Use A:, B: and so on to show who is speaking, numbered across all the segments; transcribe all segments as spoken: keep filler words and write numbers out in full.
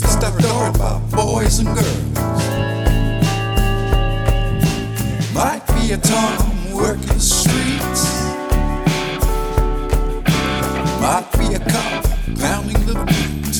A: start talking about boys and girls. Might be a Tom working the streets. Might be a cop pounding the beat.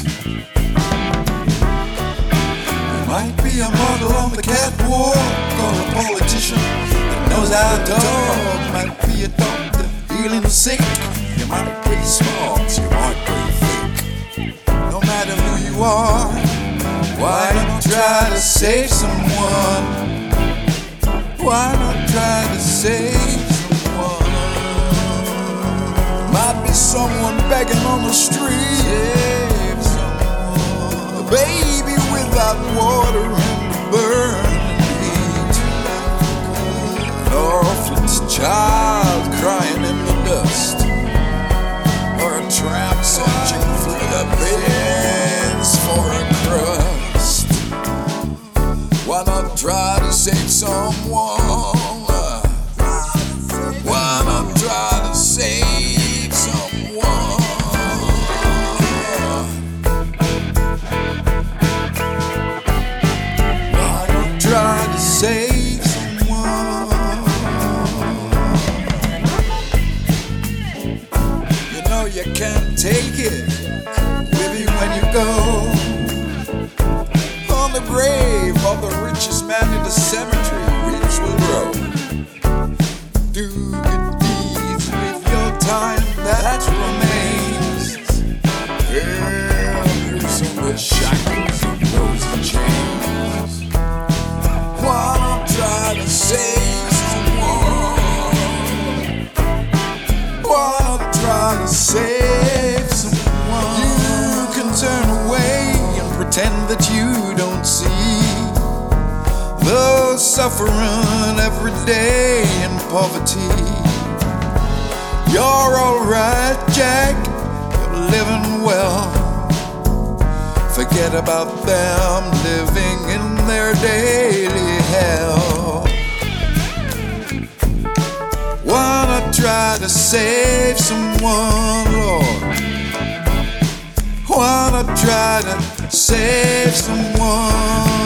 A: There might be a model on the catwalk, or a politician that knows how to talk. Might be a doctor healing the sick. You might be pretty smart, you might be thick. No matter who you are, why not try to save someone? Why not try to save someone? Might be someone begging on the street. Save someone. A baby without water and the burning heat. An orphan's child crying in the dust. Or a tramp searching through the bins for a crust. Why not try to save someone? Why not try to save someone? Why not try to save someone? You know you can't take it with you when you go. On the grave of the richest man in the cemetery, weeds will grow. Do good deeds with your time that remains. Yeah, loosen the shackles and those in chains. Why not try to save someone? Why not try to save someone? You can turn away and pretend that you don't see those suffering every day in poverty. You're alright, Jack, you're living well. Forget about them living in their daily hell. Why not try to save someone, Lord? Why not try to save someone?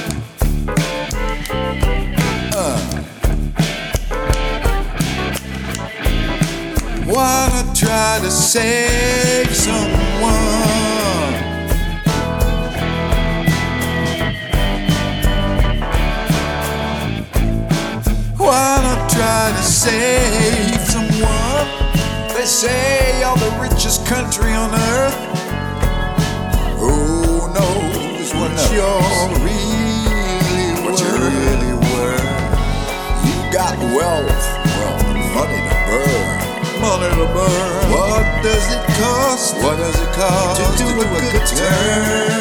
A: Why not try to save someone? Why not try to save someone? They say you're the richest country on earth. Who knows what no. you're really what worth? You're really worth. You got wealth, wealth, money to burn. Money to burn. What does it cost? What does it cost to do, to do a, a good turn?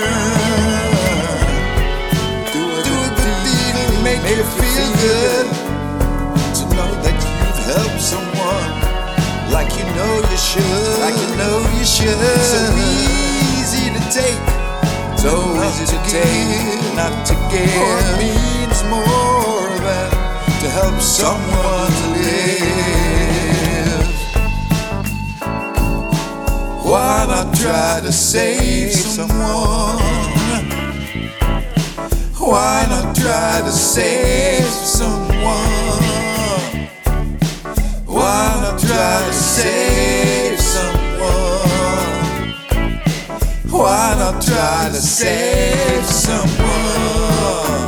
A: Do a, do a good deed and make, make you feel good. To know that you've helped someone like you know you should. Like you know you should. So easy to take, so easy to take, not to give. Or it means more than to help someone to live. Why not try to save someone? Why not try to save someone? Why not try to save someone? Why not try to save someone?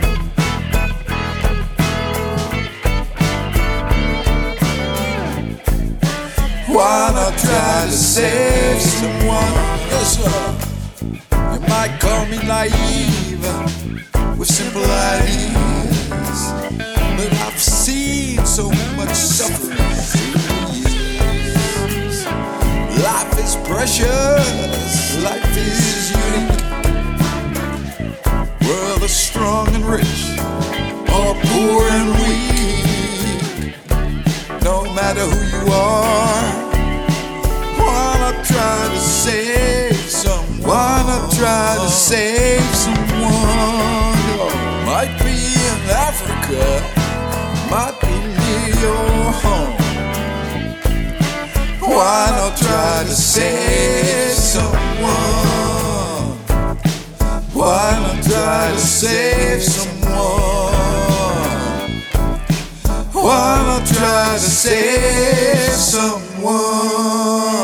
A: Why not try to save someone? Yes, sir. You might call me naive with simple ideas, but I've seen so much suffering through the years. Life is precious, life is unique. Whether strong and rich or poor and weak, no matter who you are, why not try to save someone? Why not try to save someone? Might be in Africa, might be near your home. Why not try to save someone? save someone, while I try to save someone.